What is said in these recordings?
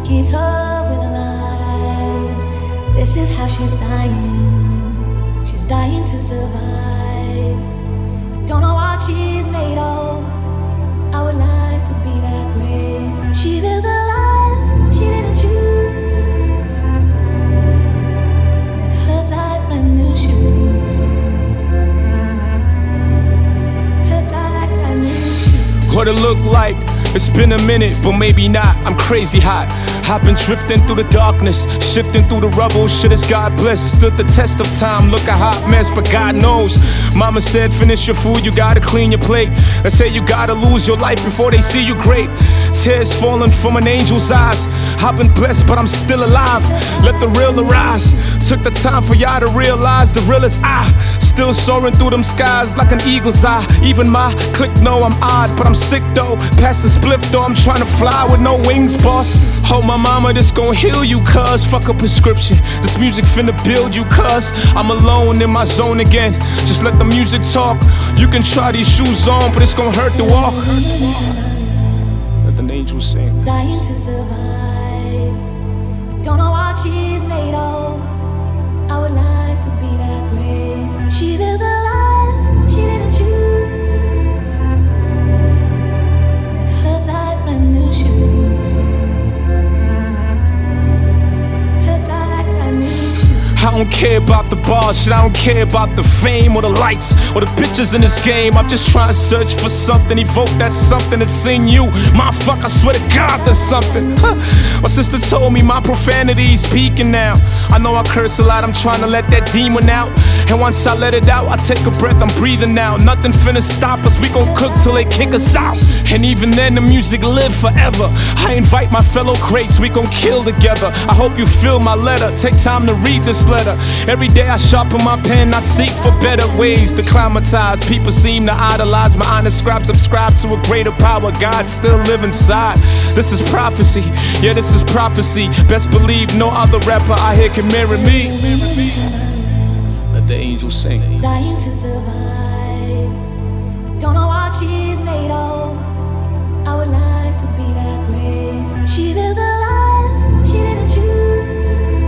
keeps her with alive. This is how she's dying. She's dying to survive. Don't know what she's made of. I would like to be that brave. She lives a life she didn't choose. It hurts like brand new shoes. Hurts like brand new shoes. What it look like? It's been a minute, but maybe not. I'm crazy hot. I've been drifting through the darkness, shifting through the rubble. Shit is God blessed, stood the test of time. Look a hot mess, but God knows. Mama said, finish your food, you gotta clean your plate. They say you gotta lose your life before they see you great. Tears falling from an angel's eyes. I've been blessed, but I'm still alive. Let the real arise. Took the time for y'all to realize the real is I. Still soaring through them skies like an eagle's eye. Even my clique know I'm odd, but I'm sick though. Past the spliff though, I'm trying to fly with no wings, boss. Oh my mama, this gon' heal you, cuz. Fuck a prescription, this music finna build you, cuz. I'm alone in my zone again. Just let the music talk. You can try these shoes on, but it's gon' hurt to walk. Let the angels sing. Dying to survive. Don't know what she's made of. I would like to be that brave. She lives a life she didn't choose. It hurts like brand new shoes. Hurts like brand new shoes. I don't care about the bars, shit, I don't care about the fame or the lights or the pictures in this game. I'm just trying to search for something, evoke that something that's in you. Motherfucker, I swear to God there's something. My sister told me my profanity's peaking now. I know I curse a lot, I'm trying to let that demon out. And once I let it out, I take a breath, I'm breathing now. Nothing finna stop us, we gon' cook till they kick us out. And even then the music live forever. I invite my fellow crates, we gon' kill together. I hope you feel my letter, take time to read this letter. Every day I sharpen my pen, I seek for better ways to climatize. People seem to idolize my honest scrap, subscribe to a greater power. God still live inside. This is prophecy, yeah, this is prophecy. Best believe no other rapper out here can mirror me. Let the angels sing. Dying to survive. Don't know what she's made of. I would like to be that brave. She lives a life she didn't choose.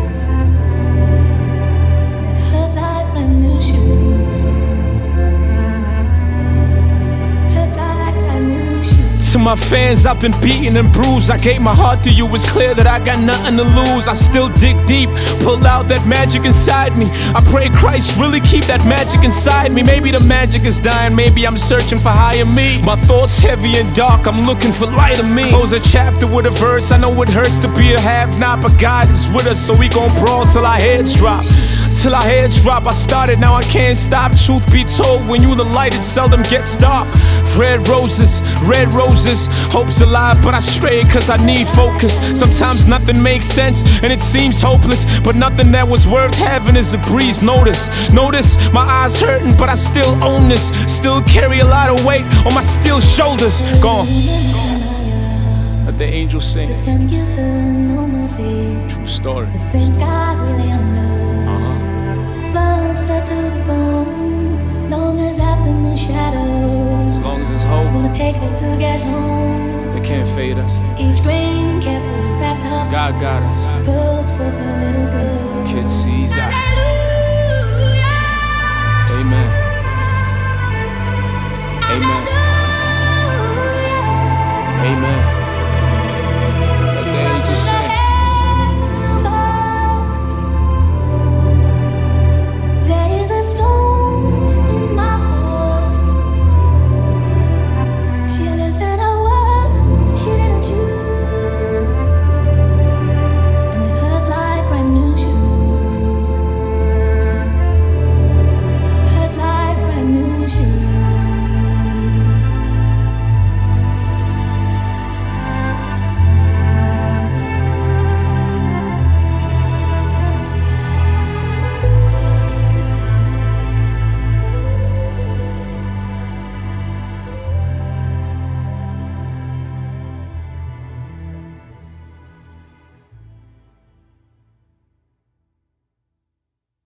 It hurts like brand new shoes. Hurts like brand new shoes. To my fans, I've been beaten and bruised. I gave my heart to you, it's clear that I got nothing to lose. I still dig deep, pull out that magic inside me. I pray Christ really keep that magic inside me. Maybe the magic is dying, maybe I'm searching for higher me. My thoughts heavy and dark, I'm looking for light in me. Close a chapter with a verse, I know it hurts to be a have-not, but God is with us, so we gon' brawl till our heads drop. Till our heads drop, I started, now I can't stop. Truth be told, when you the light, it seldom gets dark. Red roses, hope's alive, but I stray cause I need focus. Sometimes nothing makes sense and it seems hopeless, but nothing that was worth having is a breeze. Notice, my eyes hurting, but I still own this. Still carry a lot of weight on my steel shoulders. Gone. Let the angels sing. The sun gives her no mercy. True story. The same sky we lay under. Burns her to the bone. Long as afternoon shadows. As long as it's It's hope, gonna take her to get home. they can't fade us. Each grain carefully wrapped up. God got us. Pearls for her little girl. Kid sees out.